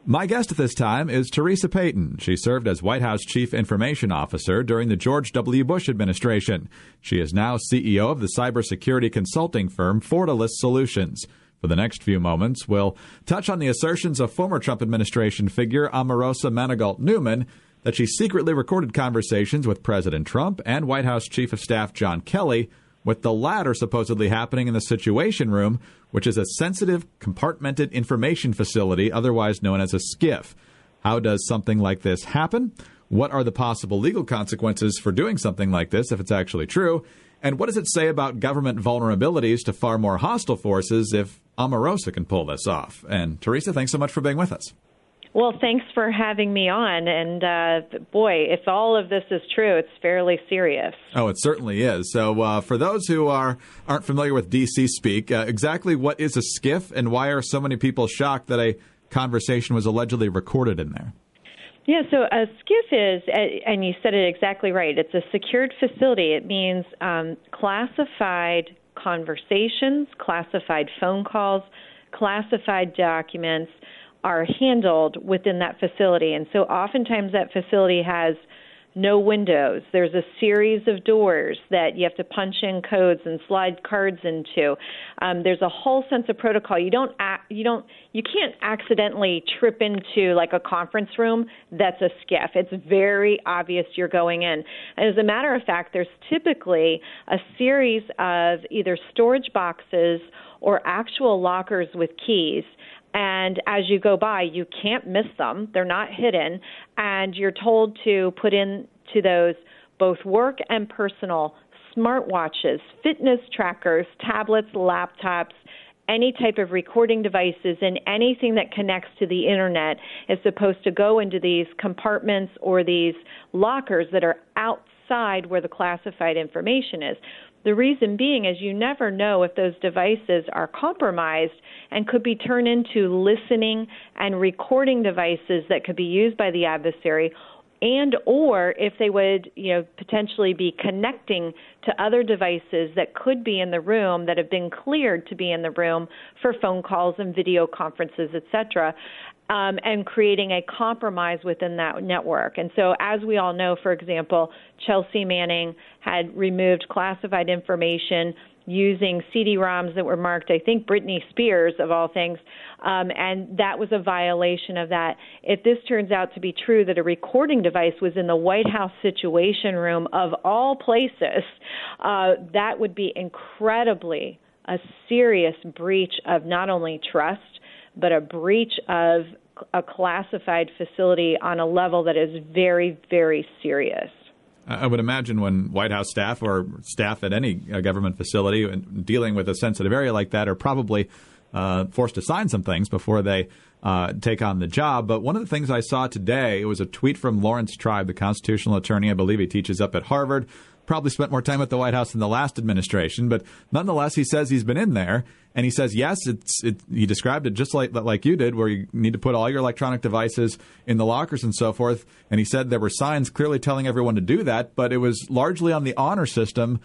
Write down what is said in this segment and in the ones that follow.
My guest at this time is Teresa Payton. She served as White House Chief Information Officer during the George W. Bush administration. She is now CEO of the cybersecurity consulting firm Fortalice Solutions. For the next few moments, we'll touch on the assertions of former Trump administration figure Omarosa Manigault Newman that she secretly recorded conversations with President Trump and White House Chief of Staff John Kelly, with the latter supposedly happening in the Situation Room, which is a sensitive, compartmented information facility, otherwise known as a SCIF. How does something like this happen? What are the possible legal consequences for doing something like this, if it's actually true? And what does it say about government vulnerabilities to far more hostile forces if Omarosa can pull this off? And Teresa, thanks so much for being with us. Well, thanks for having me on. And boy, if all of this is true, it's fairly serious. Oh, it certainly is. So for those who aren't familiar with D.C. speak, exactly what is a SCIF and why are so many people shocked that a conversation was allegedly recorded in there? Yeah, so a SCIF is, and you said it exactly right, it's a secured facility. It means classified conversations, classified phone calls, classified documents are handled within that facility. And so oftentimes that facility has no windows. There's a series of doors that you have to punch in codes and slide cards into. There's a whole sense of protocol. You can't accidentally trip into like a conference room that's a SCIF. It's very obvious you're going in. And as a matter of fact, there's typically a series of either storage boxes or actual lockers with keys. And as you go by, you can't miss them. They're not hidden. And you're told to put into those both work and personal smartwatches, fitness trackers, tablets, laptops, any type of recording devices, and anything that connects to the Internet is supposed to go into these compartments or these lockers that are outside where the classified information is. The reason being is you never know if those devices are compromised and could be turned into listening and recording devices that could be used by the adversary, and or if they would, potentially be connecting to other devices that could be in the room that have been cleared to be in the room for phone calls and video conferences, et cetera, and creating a compromise within that network. And so as we all know, for example, Chelsea Manning had removed classified information using CD-ROMs that were marked, I think, Britney Spears, of all things, and that was a violation of that. If this turns out to be true, that a recording device was in the White House Situation Room of all places, that would be incredibly a serious breach of not only trust, but a breach of a classified facility on a level that is very, very serious. I would imagine when White House staff or staff at any government facility dealing with a sensitive area like that are probably forced to sign some things before they take on the job. But one of the things I saw today, it was a tweet from Lawrence Tribe, the constitutional attorney. I believe he teaches up at Harvard. Probably spent more time at the White House in the last administration, but nonetheless, he says he's been in there, and he says, yes, he described it just like you did, where you need to put all your electronic devices in the lockers and so forth, and he said there were signs clearly telling everyone to do that, but it was largely on the honor system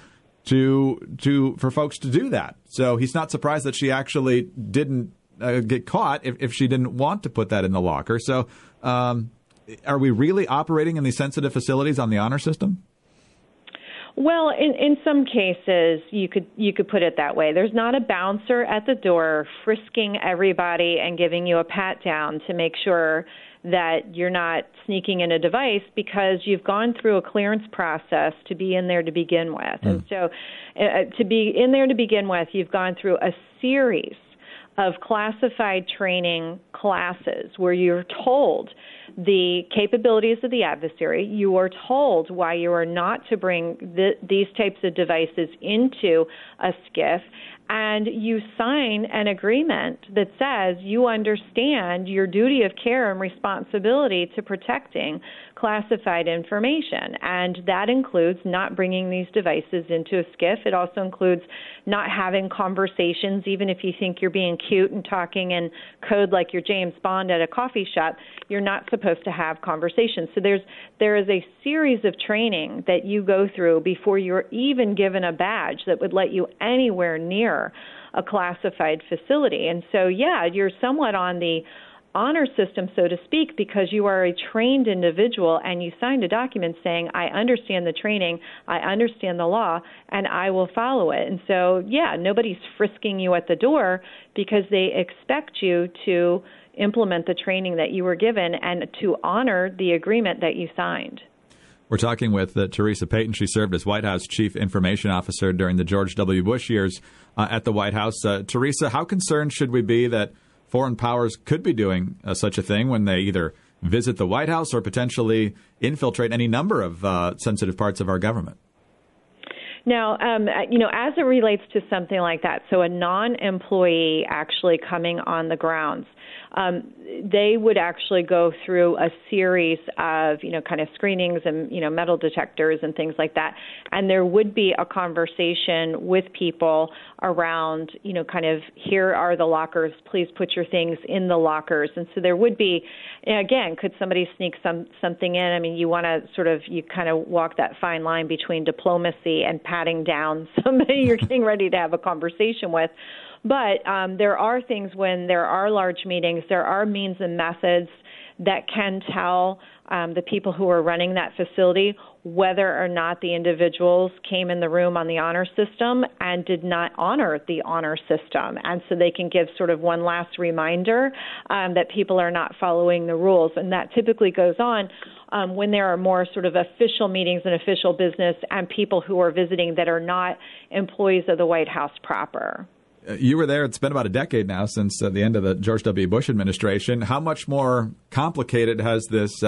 for folks to do that. So he's not surprised that she actually didn't get caught if she didn't want to put that in the locker. So are we really operating in these sensitive facilities on the honor system? Well, in some cases, you could put it that way. There's not a bouncer at the door frisking everybody and giving you a pat down to make sure that you're not sneaking in a device because you've gone through a clearance process to be in there to begin with. And so to be in there to begin with, you've gone through a series of classified training classes where you're told the capabilities of the adversary. You are told why you are not to bring these types of devices into a SCIF, and you sign an agreement that says you understand your duty of care and responsibility to protecting classified information. And that includes not bringing these devices into a SCIF. It also includes not having conversations, even if you think you're being cute and talking in code like you're James Bond at a coffee shop. You're not supposed to have conversations. So there is a series of training that you go through before you're even given a badge that would let you anywhere near a classified facility. And so, yeah, you're somewhat on the honor system, so to speak, because you are a trained individual and you signed a document saying, I understand the training, I understand the law, and I will follow it. And so, yeah, nobody's frisking you at the door because they expect you to implement the training that you were given and to honor the agreement that you signed. We're talking with Teresa Payton. She served as White House Chief Information Officer during the George W. Bush years at the White House. Teresa, how concerned should we be that foreign powers could be doing such a thing when they either visit the White House or potentially infiltrate any number of sensitive parts of our government? Now, as it relates to something like that, so a non-employee actually coming on the grounds, they would actually go through a series of, kind of screenings and, metal detectors and things like that. And there would be a conversation with people around, kind of, here are the lockers, please put your things in the lockers. And so there would be, again, could somebody sneak something in? I mean, you want to you kind of walk that fine line between diplomacy and patting down somebody you're getting ready to have a conversation with. But there are things when there are large meetings, there are means and methods that can tell the people who are running that facility whether or not the individuals came in the room on the honor system and did not honor the honor system. And so they can give sort of one last reminder that people are not following the rules. And that typically goes on when there are more sort of official meetings and official business and people who are visiting that are not employees of the White House proper. You were there. It's been about a decade now since the end of the George W. Bush administration. How much more complicated has this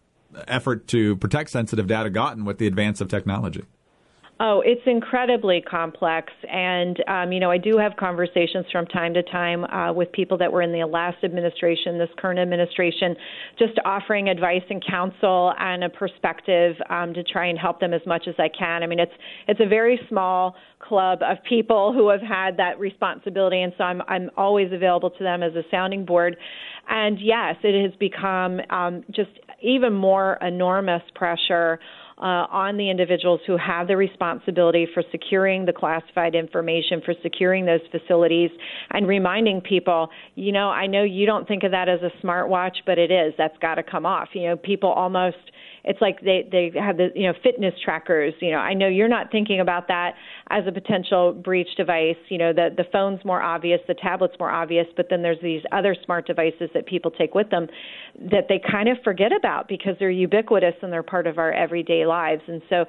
effort to protect sensitive data gotten with the advance of technology? Oh, it's incredibly complex. And, I do have conversations from time to time with people that were in the last administration, this current administration, just offering advice and counsel and a perspective to try and help them as much as I can. I mean, it's a very small club of people who have had that responsibility. And so I'm always available to them as a sounding board. And yes, it has become just even more enormous pressure on the individuals who have the responsibility for securing the classified information, for securing those facilities, and reminding people, I know you don't think of that as a smartwatch, but it is. That's got to come off. People almost, it's like they have the, fitness trackers. I know you're not thinking about that as a potential breach device. The phone's more obvious, the tablet's more obvious, but then there's these other smart devices that people take with them that they kind of forget about because they're ubiquitous and they're part of our everyday lives. And so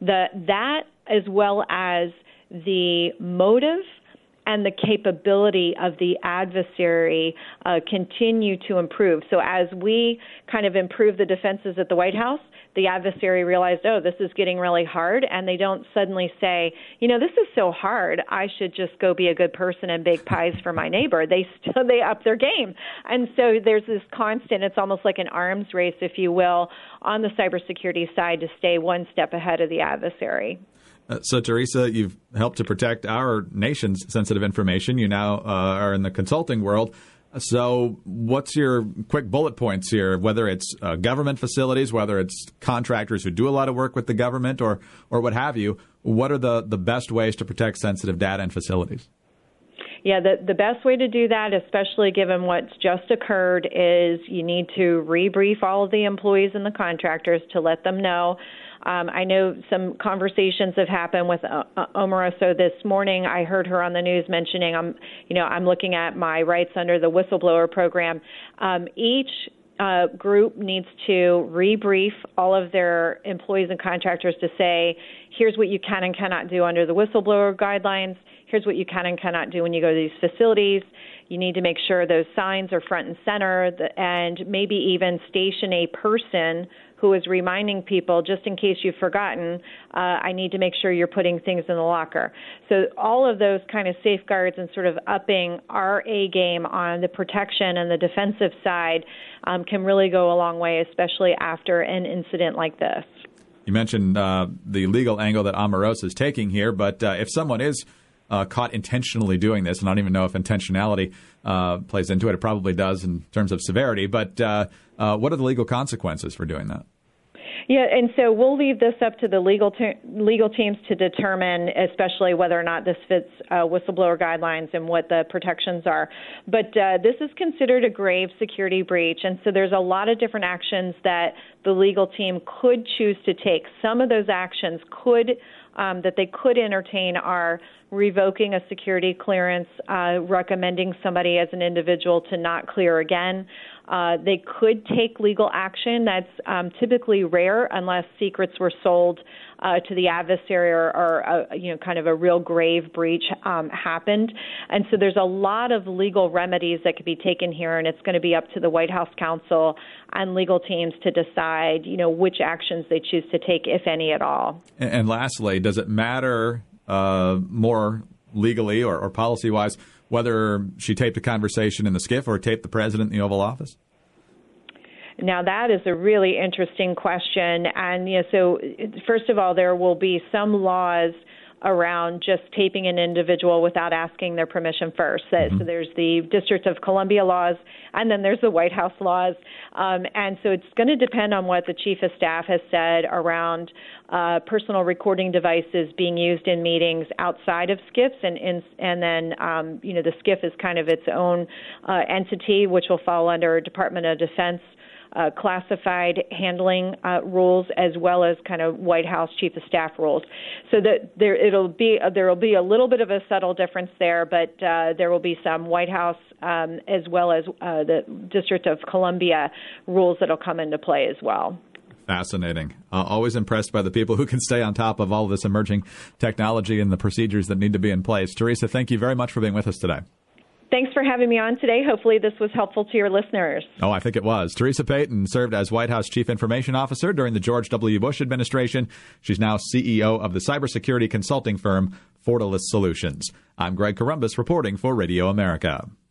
that as well as the motive and the capability of the adversary continue to improve. So as we kind of improve the defenses at the White House, the adversary realized, this is getting really hard, and they don't suddenly say, this is so hard, I should just go be a good person and bake pies for my neighbor. They up their game. And so there's this constant, it's almost like an arms race, if you will, on the cybersecurity side to stay one step ahead of the adversary. So, Teresa, you've helped to protect our nation's sensitive information. You now are in the consulting world. So what's your quick bullet points here, whether it's government facilities, whether it's contractors who do a lot of work with the government or what have you? What are the best ways to protect sensitive data and facilities? Yeah, the best way to do that, especially given what's just occurred, is you need to rebrief all of the employees and the contractors to let them know. I know some conversations have happened with Omaroso this morning. I heard her on the news mentioning, I'm looking at my rights under the whistleblower program. Each group needs to rebrief all of their employees and contractors to say, here's what you can and cannot do under the whistleblower guidelines. Here's what you can and cannot do when you go to these facilities. You need to make sure those signs are front and center, and maybe even station a person who is reminding people, just in case you've forgotten, I need to make sure you're putting things in the locker. So all of those kind of safeguards and sort of upping our A game on the protection and the defensive side can really go a long way, especially after an incident like this. You mentioned the legal angle that Omarosa is taking here, but if someone is caught intentionally doing this, and I don't even know if intentionality plays into it. It probably does in terms of severity. But what are the legal consequences for doing that? Yeah, and so we'll leave this up to the legal teams to determine, especially whether or not this fits whistleblower guidelines and what the protections are. But this is considered a grave security breach, and so there's a lot of different actions that the legal team could choose to take. Some of those actions that they could entertain are revoking a security clearance, recommending somebody as an individual to not clear again. They could take legal action. That's typically rare unless secrets were sold to the adversary or kind of a real grave breach happened. And so there's a lot of legal remedies that could be taken here, and it's going to be up to the White House counsel and legal teams to decide, which actions they choose to take, if any at all. And lastly, does it matter more legally or policy-wise whether she taped a conversation in the SCIF or taped the president in the Oval Office? Now, that is a really interesting question. And so first of all, there will be some laws around just taping an individual without asking their permission first. Mm-hmm. So there's the District of Columbia laws, and then there's the White House laws. And so it's going to depend on what the Chief of Staff has said around personal recording devices being used in meetings outside of SCIFs. And then, the SCIF is kind of its own entity, which will fall under Department of Defense classified handling rules, as well as kind of White House Chief of Staff rules. So that there will be a little bit of a subtle difference there, but there will be some White House as well as the District of Columbia rules that will come into play as well. Fascinating. Always impressed by the people who can stay on top of all of this emerging technology and the procedures that need to be in place. Teresa, thank you very much for being with us today. Thanks for having me on today. Hopefully this was helpful to your listeners. Oh, I think it was. Teresa Payton served as White House Chief Information Officer during the George W. Bush administration. She's now CEO of the cybersecurity consulting firm Fortalice Solutions. I'm Greg Corombos reporting for Radio America.